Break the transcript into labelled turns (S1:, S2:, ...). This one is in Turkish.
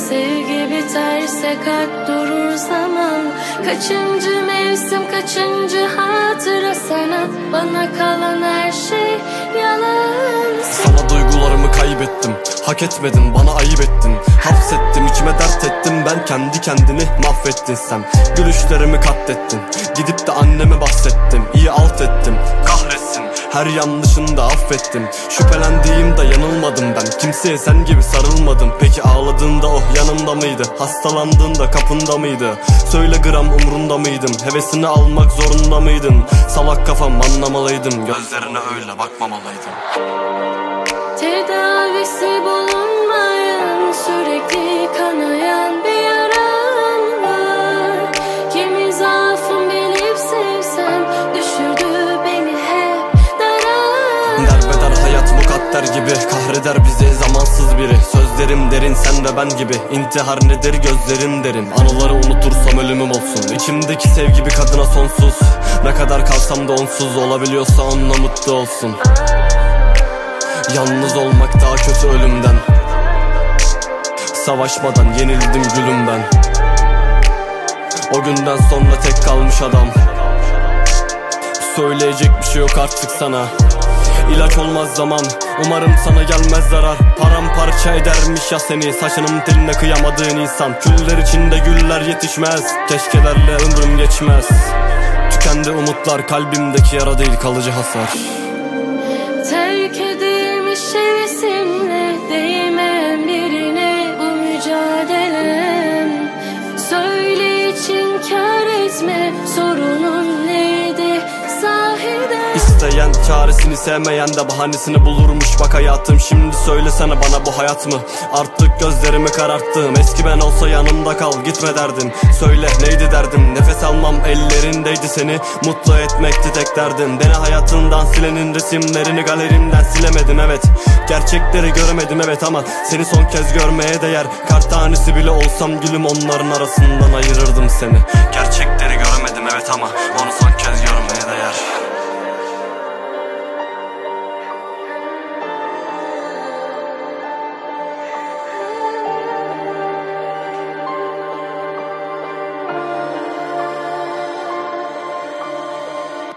S1: Sevgi biterse kalp durur zaman. Kaçıncı mevsim, kaçıncı hatıra sana. Bana kalan her şey yalan.
S2: Sana duygularımı kaybettim, hak etmedin, bana ayıp ettin. Hapsettim, içime dert ettim ben, kendi kendini mahvettin sen. Gülüşlerimi katlettin, gidip de anneme bahsettim. İyi alt ettim, kahretsin, her yanlışını da affettim. Şüphelendiğimde yanılmadım ben, kimseye sen gibi sarılmadım. Peki ağladığında o yanımda mıydı? Hastalandığında kapında mıydı? Söyle gram umrunda mıydım? Hevesini almak zorunda mıydın? Salak kafam, anlamalıydım, gözlerine öyle bakmamalıydım.
S1: Tedavisi bulunmayan, sürekli kanayan bir yaram var. Kimi zaafım bilip sevsem, düşürdü beni hep dara.
S2: Derbeder hayat mukadder gibi, kahreder bizi zamansız biri. Sözlerim derin, sen ve ben gibi. İntihar nedir, gözlerim derin. Anıları unutursam ölümüm olsun. İçimdeki sevgi bir kadına sonsuz. Ne kadar kalsam da onsuz, olabiliyorsa onunla mutlu olsun. Yalnız olmak daha kötü ölümden. Savaşmadan yenildim gülüm ben. O günden sonra tek kalmış adam. Söyleyecek bir şey yok artık sana. İlaç olmaz zaman, umarım sana gelmez zarar. Paramparça edermiş ya seni, saçının teline kıyamadığın insan. Küller içinde güller yetişmez, keşkelerle ömrüm geçmez. Tükendi umutlar, kalbimdeki yara değil kalıcı hasar.
S1: Terk edilmiş hevesimle, değmeyen birine bu mücadelem. Söyle hiç inkar etme, sorunun neydi sahiden?
S2: İsteyen çaresini, sevmeyen de bahanesini bulurmuş. Bak hayatım, şimdi söylesene bana, bu hayat mı? Artık gözlerimi kararttım, eski ben olsa yanımda kal, gitme derdim. Söyle neydi derdim, nefes almam ellerindeydi, seni mutlu etmekti tek derdim. Beni hayatından silenin resimlerini galerimden silemedim evet. Gerçekleri göremedim evet, ama seni son kez görmeye değer. Kar tanesi bile olsam gülüm, onların arasından ayırırdım seni. Gerçekleri göremedim evet, ama onu son